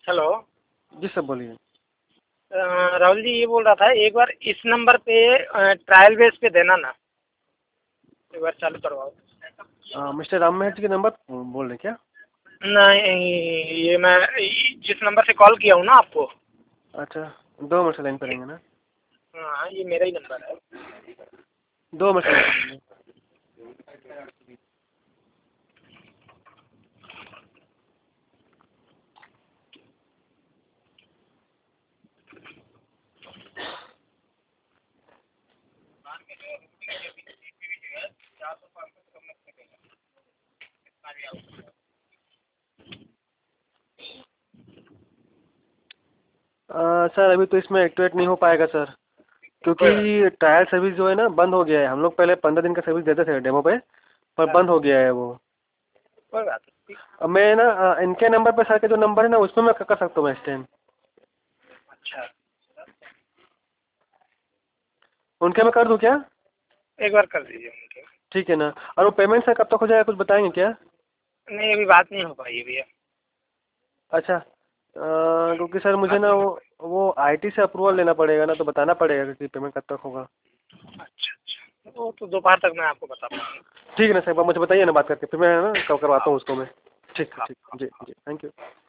Hello. जी sir बोलिए। राहुल जी, ये बोल रहा था एक बार इस नंबर पे ट्रायल बेस पे देना ना, एक बार चालू करवाओ। मिस्टर राम मेहर जी के नंबर बोल रहे क्या? नहीं, ये मैं जिस नंबर से कॉल किया हूँ ना आपको। अच्छा, 2 मिनट से लाइन पर रहेंगे ना। हाँ, ये मेरा ही नंबर है। 2 मिनट से लाइन पर रहेंगे। सर अभी तो इसमें एक्टिवेट नहीं हो पाएगा सर, क्योंकि ट्रायल सर्विस जो है ना बंद हो गया है। हम लोग पहले 15 दिन का सर्विस देते थे डेमो पे, पर बंद हो गया है वो। कोई बात नहीं। अब मैं ना इनके नंबर पे सर के जो नंबर है ना उसमें मैं कर सकता हूँ एक्सटेंड। अच्छा, उनके में कर दूँ क्या? एक बार कर दीजिए उनके। ठीक है ना। और वो पेमेंट सर कब तक हो जाएगा, कुछ बताएंगे क्या? नहीं, अभी बात नहीं हो पाई भैया। अच्छा, क्योंकि सर मुझे बात ना नहीं हो वो आईटी से अप्रूवल लेना पड़ेगा ना, तो बताना पड़ेगा कि पेमेंट कब तक होगा। पाई। अच्छा अच्छा, वो तो दोपहर तक मैं आपको बता पाऊँगा। ठीक है ना सर, मुझे बताइए ना बात करके, फिर मैं ना कब करवाता हाँ हूँ उसको मैं। ठीक है, हाँ ठीक, हाँ। जी जी, थैंक यू।